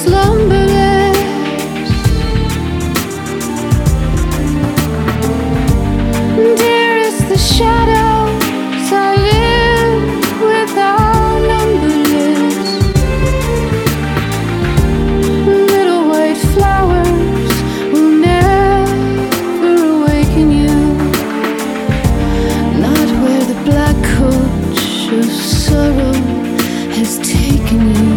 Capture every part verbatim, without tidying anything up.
slumberless. Dearest, the shadows I live with are numberless. Little white flowers will never awaken you, not where the black coach of sorrow has taken you.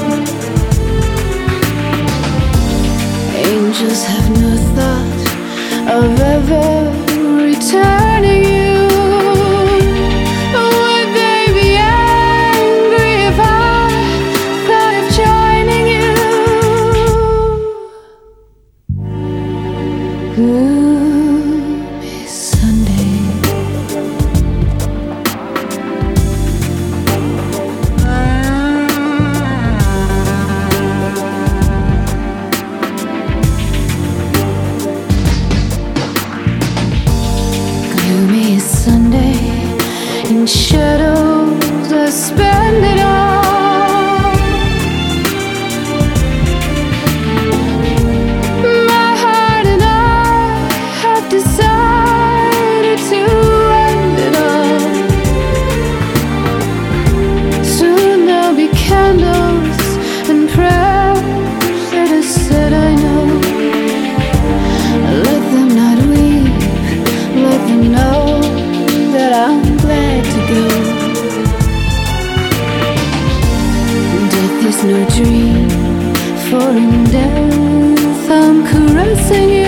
Angels have no thought of ever returning you. Would they be angry if I thought of joining you? Gloomy Sunday. Gloomy Sunday, in shadows I spend it all. My heart and I have decided to end it all. Soon there'll be candles and prayers that are said, I know. Let them not weep, let them know that I'm glad to go. Death is no dream, for in death I'm caressing you.